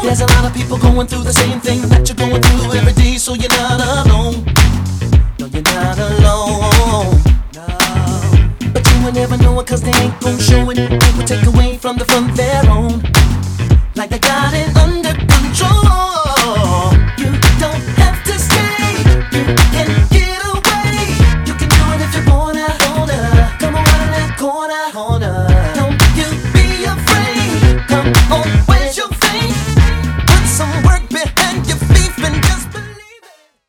There's a lot of people going through the same thing that you're going through every day, so you're not alone. No, you're not alone. No. But you will never know it, cause they ain't gon' show it. They will take away from the fun they're on.